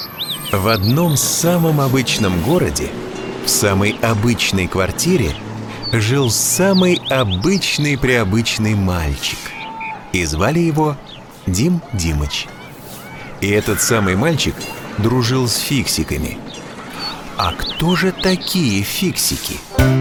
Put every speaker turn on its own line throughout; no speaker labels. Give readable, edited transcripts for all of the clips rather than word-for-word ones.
В одном самом обычном городе, в самой обычной квартире, жил самый обычный-преобычный мальчик. И звали его Дим Димыч. И этот самый мальчик дружил с фиксиками. А кто же такие фиксики?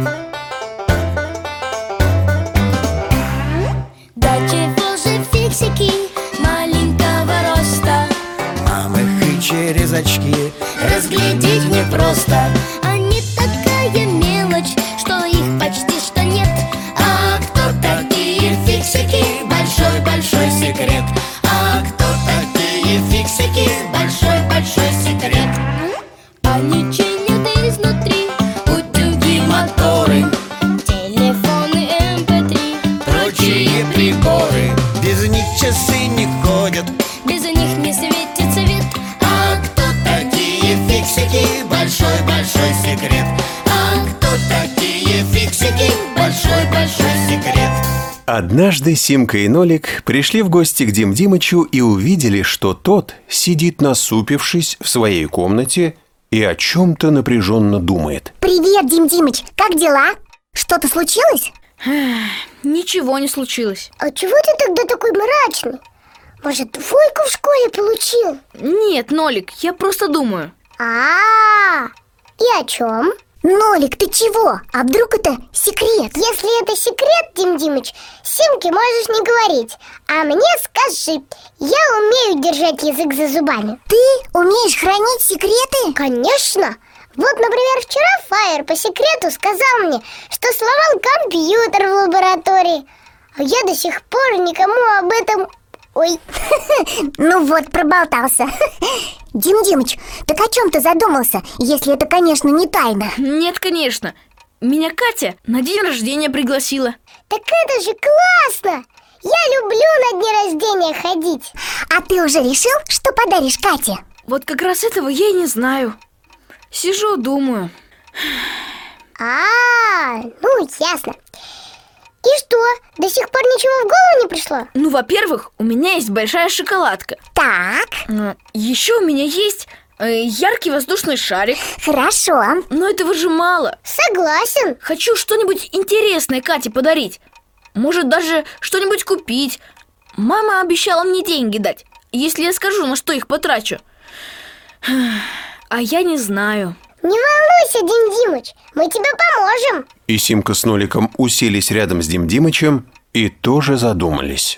Да чего же фиксики маленького роста?
Нам их и через очки разглядеть непросто.
Они такая мелочь, что их почти что нет.
А кто такие фиксики? Большой-большой секрет. А кто такие фиксики? Большой-большой секрет.
Они чинят изнутри утюги,
Моторы,
телефоны, MP3.
прочие приборы. Без них часы не ходят.
Без них не светит свет.
А кто такие фиксики? Большой-большой секрет. А кто такие фиксики? Большой-большой секрет.
Однажды Симка и Нолик пришли в гости к Дим Димычу и увидели, что тот сидит насупившись в своей комнате и о чем-то напряженно думает.
Привет, Дим Димыч, как дела? Что-то случилось?
Ничего не случилось.
А чего ты тогда такой мрачный? Может, двойку в школе получил?
Нет, Нолик, я просто думаю.
И о чем? Нолик, ты чего? А вдруг это секрет?
Если это секрет, Дим Димыч, Симке можешь не говорить. А мне скажи, я умею держать язык за зубами.
Ты умеешь хранить секреты?
Конечно. Вот, например, вчера Фаер по секрету сказал мне, что сломал компьютер в лаборатории. А я до сих пор никому об этом... Ой.
Ну вот, проболтался. Дим Димыч, так о чем ты задумался, если это, конечно, не тайна?
Нет, конечно. Меня Катя на день рождения пригласила.
Так это же классно! Я люблю на дни рождения ходить.
А ты уже решил, что подаришь Кате?
Вот как раз этого я и не знаю. Сижу, думаю.
Ну ясно. И что, до сих пор ничего в голову не пришло?
Ну, во-первых, у меня есть большая шоколадка.
Так.
Еще у меня есть яркий воздушный шарик.
Хорошо.
Но этого же мало.
Согласен.
Хочу что-нибудь интересное Кате подарить. Может, даже что-нибудь купить. Мама обещала мне деньги дать, если я скажу, на что их потрачу. А я не знаю.
Не волнуйся, Дим Димыч, мы тебе поможем.
И Симка с Ноликом уселись рядом с Дим Димычем и тоже задумались.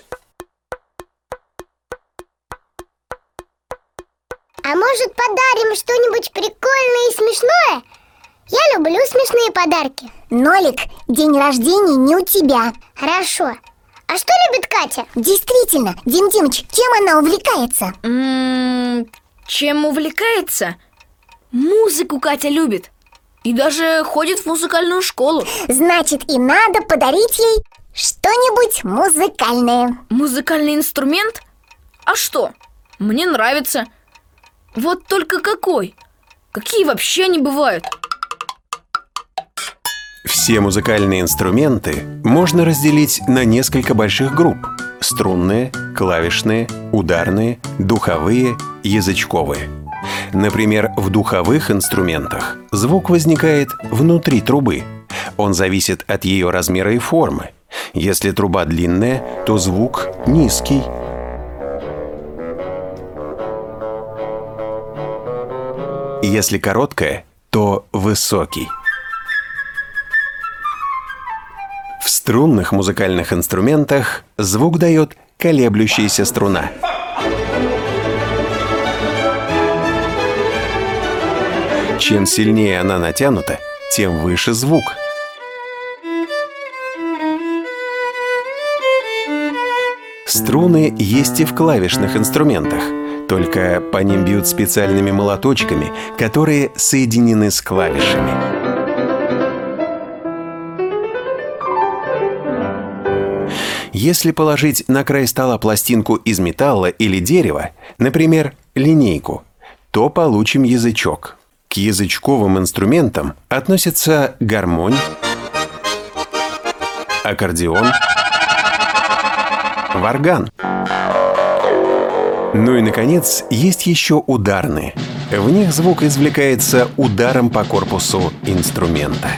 А может, подарим что-нибудь прикольное и смешное? Я люблю смешные подарки.
Нолик, день рождения не у тебя.
Хорошо. А что любит Катя?
Действительно, Дим Димыч, чем она увлекается?
Чем увлекается? Музыку Катя любит. И даже ходит в музыкальную школу.
Значит, и надо подарить ей что-нибудь музыкальное.
Музыкальный инструмент? А что? Мне нравится. Вот только какой? Какие вообще они бывают?
Все музыкальные инструменты можно разделить на несколько больших групп: струнные, клавишные, ударные, духовые, язычковые. Например, в духовых инструментах звук возникает внутри трубы. Он зависит от ее размера и формы. Если труба длинная, то звук низкий. Если короткая, то высокий. В струнных музыкальных инструментах звук дает колеблющаяся струна. Чем сильнее она натянута, тем выше звук. Струны есть и в клавишных инструментах, только по ним бьют специальными молоточками, которые соединены с клавишами. Если положить на край стола пластинку из металла или дерева, например, линейку, то получим язычок. К язычковым инструментам относятся гармонь, аккордеон, варган. Ну и, наконец, есть еще ударные. В них звук извлекается ударом по корпусу инструмента.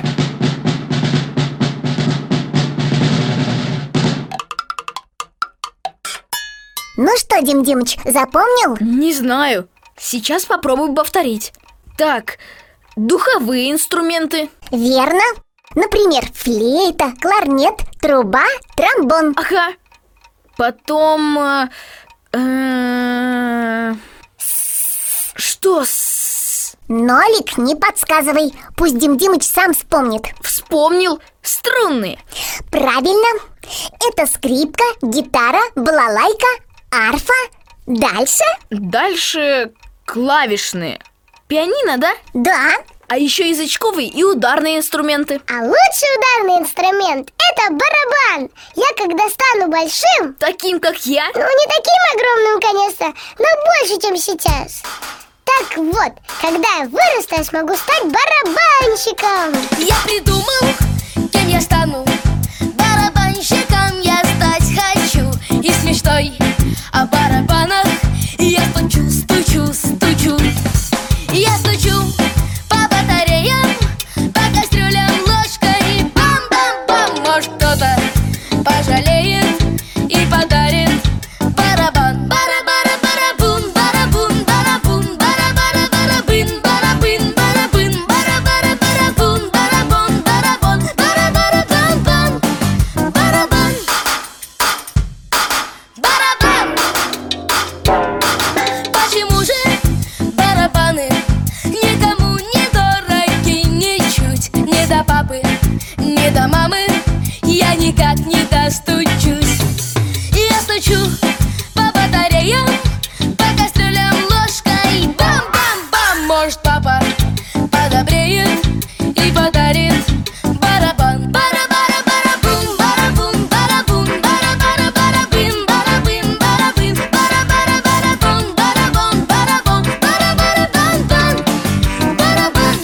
Ну что, Дим Димыч, запомнил?
Не знаю. Сейчас попробую повторить. Так, духовые инструменты.
Верно. Например, флейта, кларнет, труба, тромбон.
Ага. Потом... Что с...
Нолик, не подсказывай. Пусть Дим Димыч сам вспомнит.
Вспомнил. Струнные.
Правильно. Это скрипка, гитара, балалайка, арфа. Дальше?
Дальше клавишные. Пианино, да?
Да.
А еще язычковые и ударные инструменты.
А лучший ударный инструмент – это барабан. Я когда стану большим,
Таким, как я.
ну не таким огромным, конечно, но больше, чем сейчас. Так вот, когда я вырасту, я смогу стать барабанщиком.
Я придумал, кем я стану. Барабанщиком я стать хочу. И с мечтой о барабанах я стучу, стучу, стучу. Я стучу по батареям, по кастрюлям ложкой. Бам-бам-бам, может кто-то пожалеет и подарит барабан. Бара-бара-барабун, барабун, барабун, бара-бара-барабын, барабын, барабын, бара-бара-барабун, барабон, барабон, бара-бара-бам-бам, барабан, барабан. Почему же барабаны никому не дороги ничуть? Не до папы, не до мамы я никак не достучусь. Я стучу по батареям, по кастрюлям ложкой. Бам-бам-бам, может папа подобреет и подарит барабан. Бара-бара-барабум, барабум, барабум, бара-бара-барабым, барабым, барабым, бара-бара-барабон, барабон, барабон, бара-бара-бам-бам, барабан.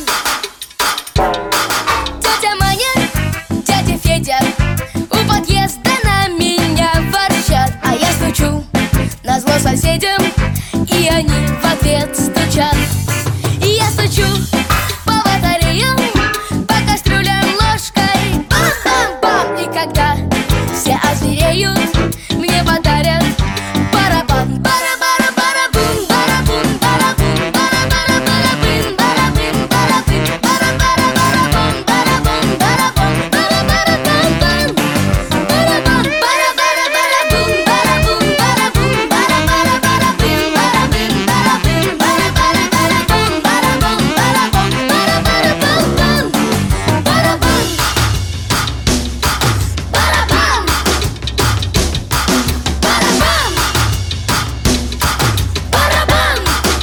Тетя Маня, дядя Федя у подъезда на меня ворчат, а я стучу назло соседям, и они в ответ стучат. И я стучу по батареям, по кастрюлям ложкой. Бам-бам-бам. И когда все озвереют, мне подарят барабан. Бара-бара-барабум, барабум, барабум, бара-бара-барабым, барабым, барабым, бара-бара-барабум, барабум, барабум, бара-бара-бам-бам, барабан. Бара-бара-барабум, барабум, барабум, бара-бара-барабым, барабым, барабым, бара-бара-барабум, барабум, барабум, бара-бара-бам-бам, барабан. Барабан! Барабан!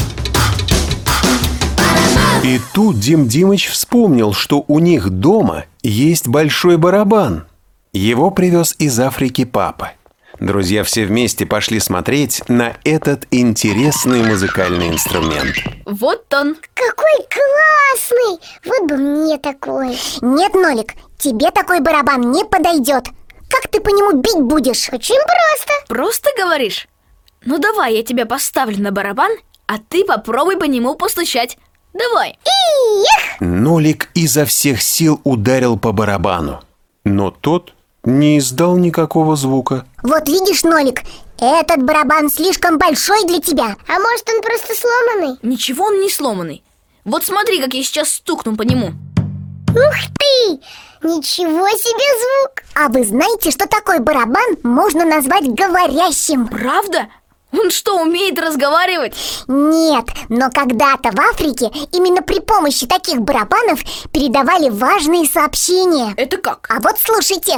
Барабан!
И тут Дим Димыч вспомнил, что у них дома есть большой барабан. Его привез из Африки папа. Друзья все вместе пошли смотреть на этот интересный музыкальный инструмент.
Вот он.
Какой классный! Вот бы мне такой.
Нет, Нолик, тебе такой барабан не подойдет. Как ты по нему бить будешь?
Очень просто.
Просто говоришь? Ну давай, я тебя поставлю на барабан, а ты попробуй по нему постучать. Давай.
Нолик изо всех сил ударил по барабану, но тот не издал никакого звука.
Вот видишь, Нолик, этот барабан слишком большой для тебя.
А может, он просто сломанный?
Ничего он не сломанный. Вот смотри, как я сейчас стукну по нему.
Ух ты! Ничего себе звук!
А вы знаете, что такой барабан можно назвать говорящим?
Правда? Он что, умеет разговаривать?
Нет, но когда-то в Африке именно при помощи таких барабанов передавали важные сообщения.
Это как?
А вот слушайте.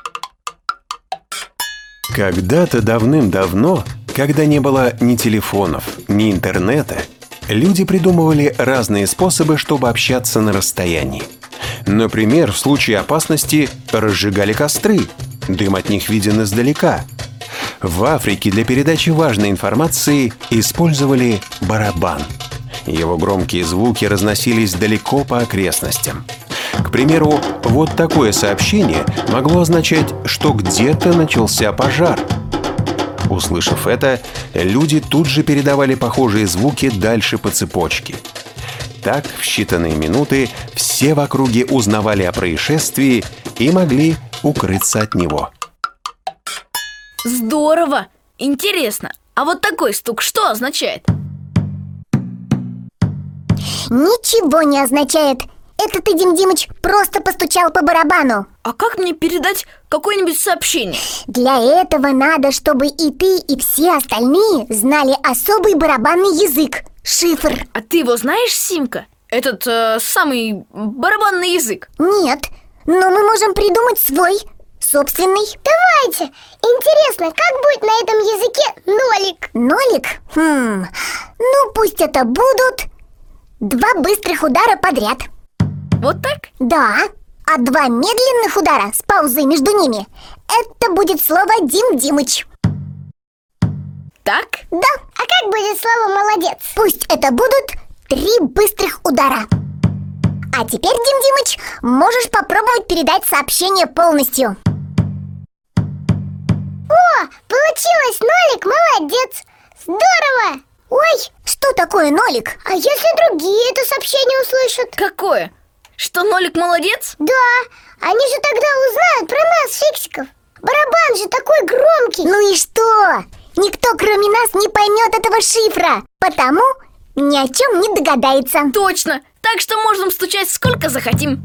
Когда-то давным-давно, когда не было ни телефонов, ни интернета, люди придумывали разные способы, чтобы общаться на расстоянии. Например, в случае опасности разжигали костры, дым от них виден издалека. В Африке для передачи важной информации использовали барабан. Его громкие звуки разносились далеко по окрестностям. К примеру, вот такое сообщение могло означать, что где-то начался пожар. Услышав это, люди тут же передавали похожие звуки дальше по цепочке. Так, в считанные минуты все в округе узнавали о происшествии и могли укрыться от него.
Здорово! Интересно, а вот такой стук что означает?
Ничего не означает. Это ты, Дим Димыч, просто постучал по барабану.
А как мне передать какое-нибудь сообщение?
Для этого надо, чтобы и ты, и все остальные знали особый барабанный язык – шифр.
А ты его знаешь, Симка? Этот самый барабанный язык?
Нет, но мы можем придумать свой, собственный.
Давайте! Интересно, как будет на этом языке нолик?
Нолик? Ну, пусть это будут 2 быстрых удара подряд.
Вот так?
Да, а 2 медленных удара с паузой между ними – это будет слово Дим Димыч.
Так?
Да,
А как будет слово «молодец»?
пусть это будут 3 быстрых удара. А теперь, Дим Димыч, можешь попробовать передать сообщение полностью.
О, получилось! Нолик, молодец! Здорово! Ой,
Что такое нолик?
а если другие это сообщение услышат?
Какое? Что нолик молодец?
Да, они же тогда узнают про нас, фиксиков. Барабан же такой громкий.
Ну и что? Никто, кроме нас, не поймет этого шифра, потому ни о чем не догадается.
Точно! Так что можем стучать сколько захотим.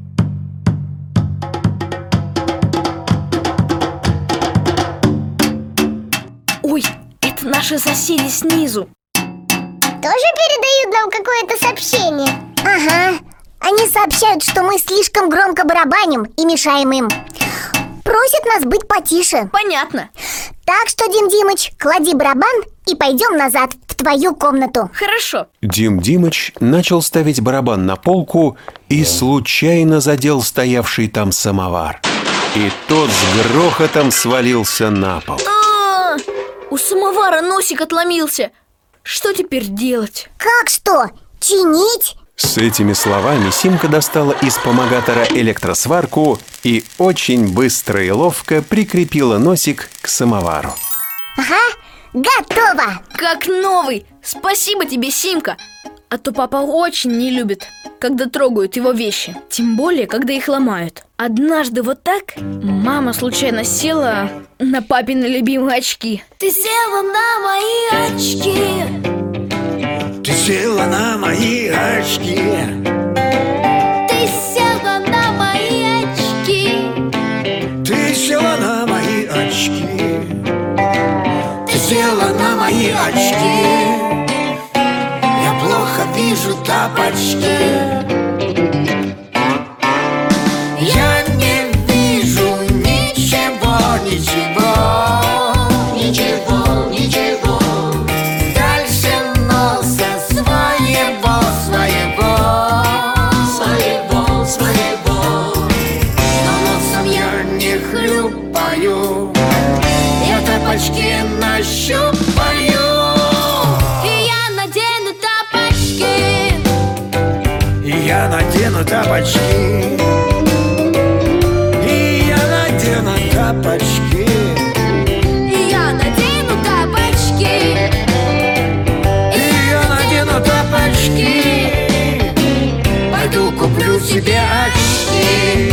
Ой, это наши соседи снизу.
Тоже передают нам какое-то сообщение?
Ага, они сообщают, что мы слишком громко барабаним и мешаем им. Просят нас быть потише.
Понятно.
Так что, Дим Димыч, клади барабан и пойдем назад в твою комнату.
Хорошо.
Дим Димыч начал ставить барабан на полку и случайно задел стоявший там самовар. И тот с грохотом свалился на пол.
У самовара носик отломился. Что теперь делать?
Как что? Чинить?
С этими словами Симка достала из помогатора электросварку и очень быстро и ловко прикрепила носик к самовару.
Ага, готово!
Как новый! Спасибо тебе, Симка. А то папа очень не любит, когда трогают его вещи. Тем более, когда их ломают. Однажды вот так мама случайно села на папины любимые очки. Ты села на мои очки.
Ты села на мои очки.
Ты села на мои очки.
Ты села на мои очки. Ты села на мои очки. Я плохо вижу тапочки. Я не вижу ничего, ничего. Ничего, ничего. Дальше носа своего, своего. Своего, своего. Но носом я не хлюпаю. Я тапочки нащупаю.
И я надену тапочки.
И я надену тапочки. И я надену тапочки.
И я надену тапочки.
И я надену тапочки. Пойду куплю себе очки.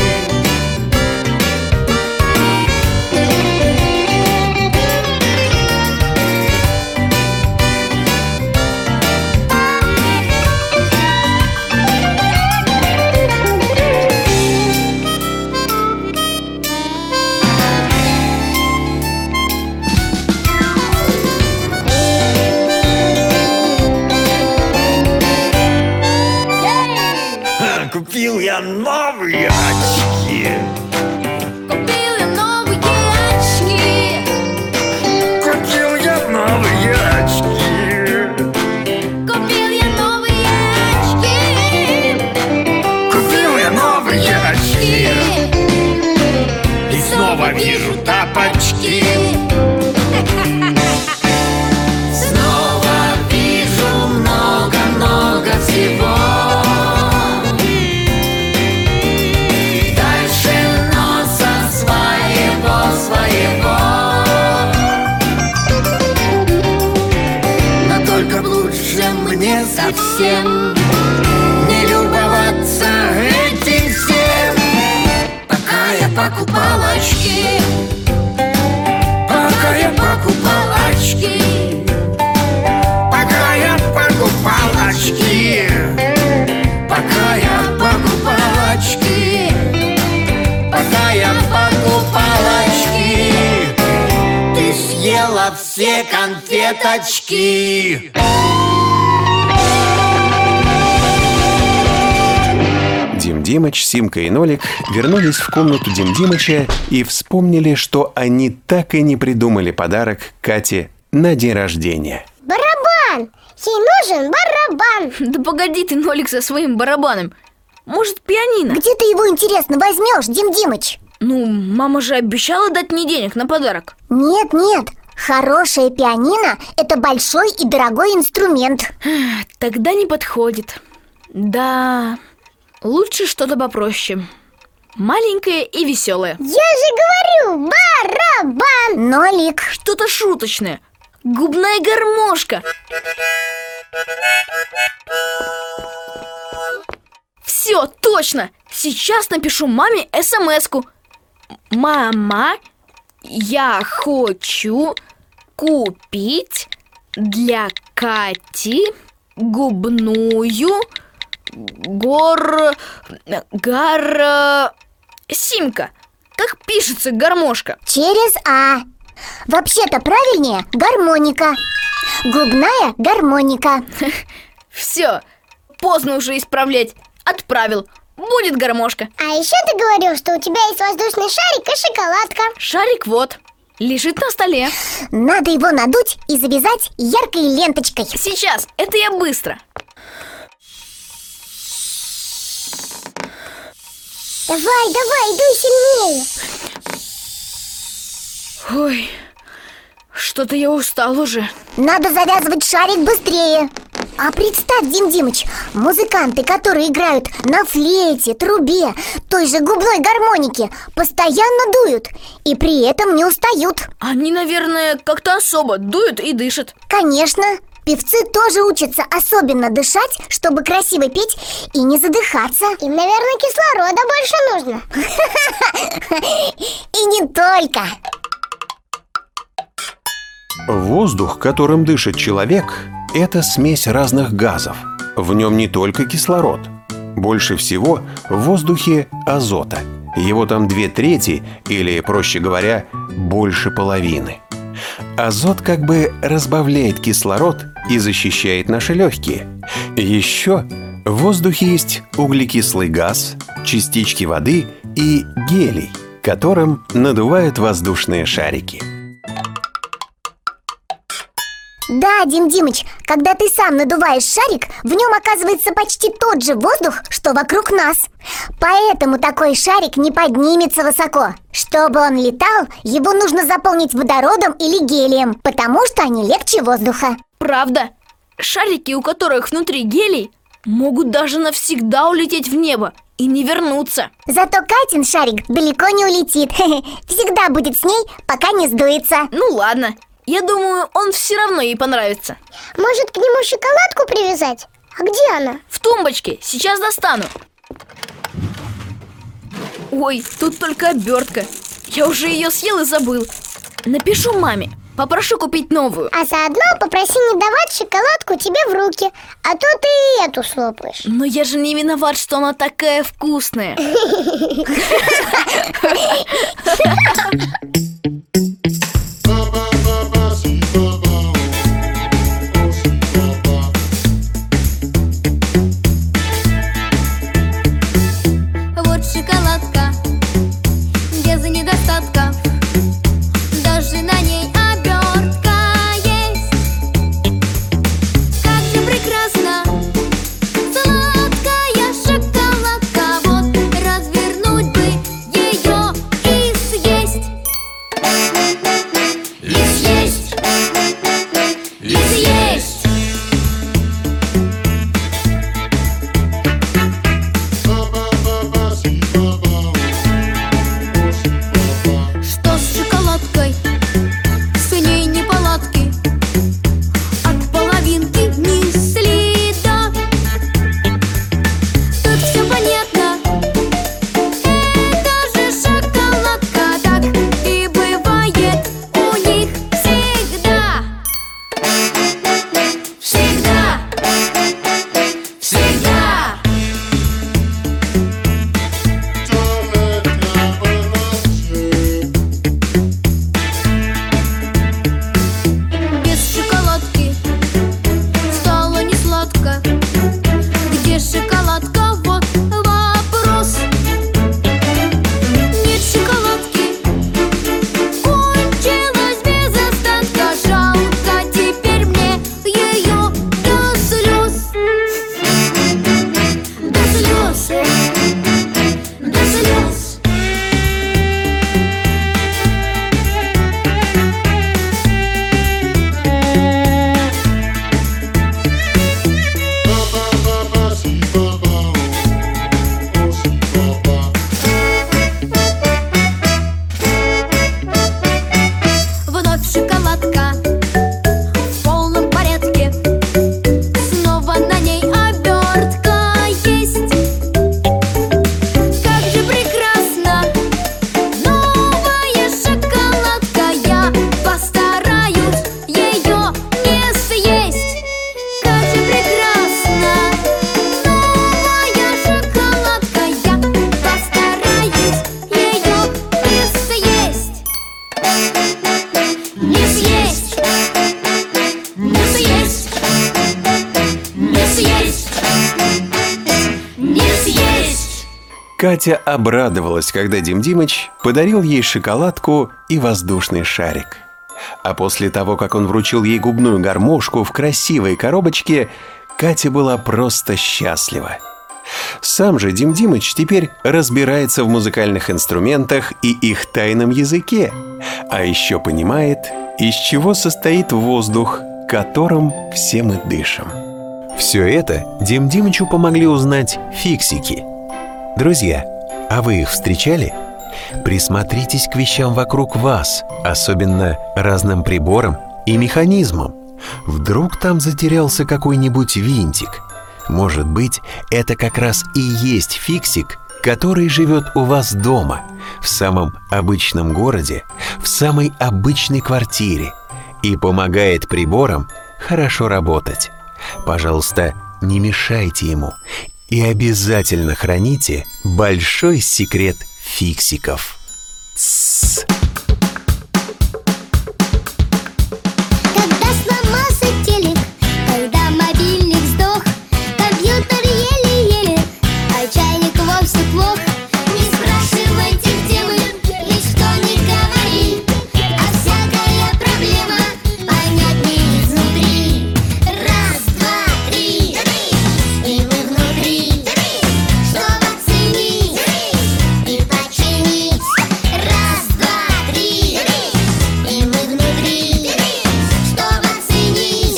Купил я новые очки.
Купил я новые очки.
Купил я новые очки.
Купил я новые очки.
Купил я новые очки. И снова вижу тапочки. Снова вижу много-много всего. Дальше носа своего, своего. совсем не любоваться этим всем. Пока я покупал очки, пока я покупал очки, пока я покупал очки, пока я покупал очки, пока я покупал очки, ты съела все конфеточки.
Дим Димыч, Симка и Нолик вернулись в комнату Дим Димыча и вспомнили, что они так и не придумали подарок Кате на день рождения.
Барабан! Ей нужен барабан.
Да погоди ты, Нолик, со своим барабаном. Может, пианино?
Где ты его, интересно, возьмешь, Дим Димыч?
Ну, мама же обещала дать мне денег на подарок.
Нет, хорошее пианино – это большой и дорогой инструмент.
Тогда не подходит. Да, лучше что-то попроще. Маленькое и веселое.
Я же говорю, барабан.
Нолик,
Что-то шуточное. Губная гармошка. Все, точно. Сейчас напишу маме смс-ку. Мама, я хочу купить для Кати губную Симка. Как пишется гармошка?
через А. Вообще-то правильнее гармоника. Губная гармоника.
Все, поздно уже исправлять. Отправил. Будет гармошка.
А еще ты говорил, что у тебя есть воздушный шарик и шоколадка.
Шарик вот, лежит на столе.
Надо его надуть и завязать яркой ленточкой.
Сейчас, это я быстро.
Давай, дуй сильнее.
Ой, что-то я устал уже.
Надо завязывать шарик быстрее. А представь, Дим Димыч, музыканты, которые играют на флейте, трубе, той же губной гармонике, постоянно дуют и при этом не устают.
Они, наверное, как-то особо дуют и дышат.
Конечно, певцы тоже учатся особенно дышать, чтобы красиво петь и не задыхаться.
Им, наверное, кислорода больше нужно.
И не только.
Воздух, которым дышит человек, это смесь разных газов. В нем не только кислород. Больше всего в воздухе азота. Его там 2/3, или, проще говоря, больше половины. Азот как бы разбавляет кислород и защищает наши легкие. Еще в воздухе есть углекислый газ, частички воды и гелий, которым надувают воздушные шарики.
Да, Дим Димыч, когда ты сам надуваешь шарик, в нем оказывается почти тот же воздух, что вокруг нас. Поэтому такой шарик не поднимется высоко. Чтобы он летал, его нужно заполнить водородом или гелием, потому что они легче воздуха.
Правда, шарики, у которых внутри гелий, могут даже навсегда улететь в небо и не вернуться.
Зато Катин шарик далеко не улетит. Всегда будет с ней, пока не сдуется.
Ну ладно, я думаю, он все равно ей понравится.
Может, к нему шоколадку привязать? А где она?
В тумбочке, сейчас достану. Ой, тут только обертка. Я уже ее съел и забыл. Напишу маме, попрошу купить новую.
А заодно попроси не давать шоколадку тебе в руки, а то ты и эту слопаешь.
Но я же не виноват, что она такая вкусная.
Вот шоколадка, без недостатков, даже на ней обертка есть. Как же прекрасна сладкая шоколадка, вот развернуть бы ее и съесть. не съесть.
Катя обрадовалась, когда Дим Димыч подарил ей шоколадку и воздушный шарик. А после того, как он вручил ей губную гармошку в красивой коробочке, Катя была просто счастлива. Сам же Дим Димыч теперь разбирается в музыкальных инструментах и их тайном языке, а еще понимает, из чего состоит воздух, которым все мы дышим. Все это Дим Димычу помогли узнать фиксики. Друзья, а вы их встречали? Присмотритесь к вещам вокруг вас, особенно разным приборам и механизмам. Вдруг там затерялся какой-нибудь винтик. Может быть, это как раз и есть фиксик, который живет у вас дома, в самом обычном городе, в самой обычной квартире и помогает приборам хорошо работать. Пожалуйста, не мешайте ему и обязательно храните большой секрет фиксиков. Тссс.
Когда сломался телек, когда мобильник сдох, компьютер еле-еле, а чайник вовсе плох. Не спрашивайте, где мы, ведь что ни говори, а всякая проблема понятнее изнутри. Раз, два, три, и мы внутри, чтобы оценить и починить. Раз, два, три, и мы внутри, чтобы оценить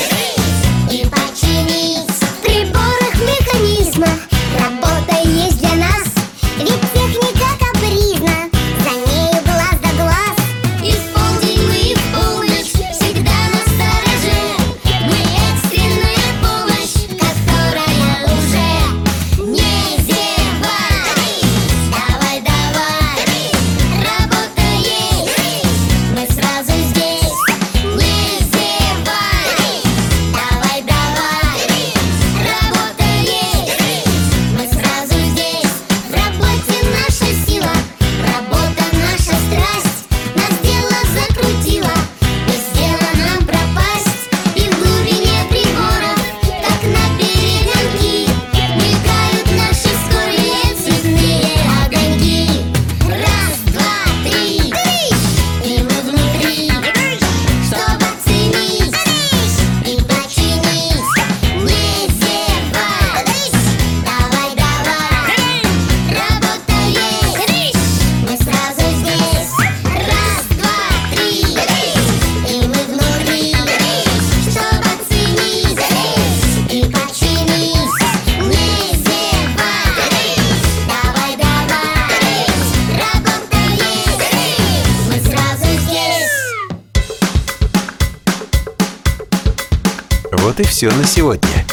и починить. В приборах механизма работа есть для нас, ведь техника капризна, за нею глаз да глаз. И в полдень мы, и в полночь всегда настороже. Мы экстренная помощь, которая уже не зевай. Давай, давай, работа есть, мы сразу здесь. Не зевай. Давай, давай, работа есть, мы сразу здесь. В работе наша сила, работа наша страсть. Нас дело закрутило, без дела нам пропасть. И в глубине приборов, как на перегонки, мелькают наши скорые цветные огоньки. Раз, два, три, и мы внутри, чтобы оценить и починить. Не зевай. Давай, давай, работа есть, мы сразу здесь. Раз, два, три, и мы внутри, чтобы оценить и починить. Не зевай. Давай, давай, работа есть, мы сразу здесь.
Вот и все на сегодня.